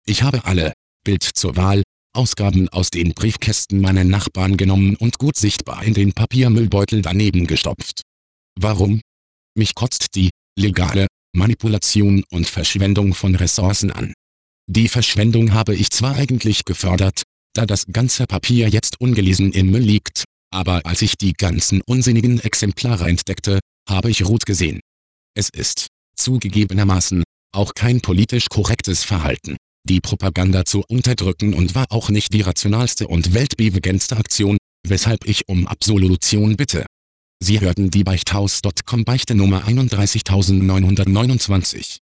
Ich habe alle, Bild zur Wahl, Ausgaben aus den Briefkästen meiner Nachbarn genommen und gut sichtbar in den Papiermüllbeutel daneben gestopft. Warum? Mich kotzt die legale Manipulation und Verschwendung von Ressourcen an. Die Verschwendung habe ich zwar eigentlich gefördert, da das ganze Papier jetzt ungelesen im Müll liegt, aber als ich die ganzen unsinnigen Exemplare entdeckte, habe ich rot gesehen. Es ist, zugegebenermaßen, auch kein politisch korrektes Verhalten, die Propaganda zu unterdrücken, und war auch nicht die rationalste und weltbewegendste Aktion, weshalb ich um Absolution bitte. Sie hörten die Beichthaus.com Beichte Nummer 31929.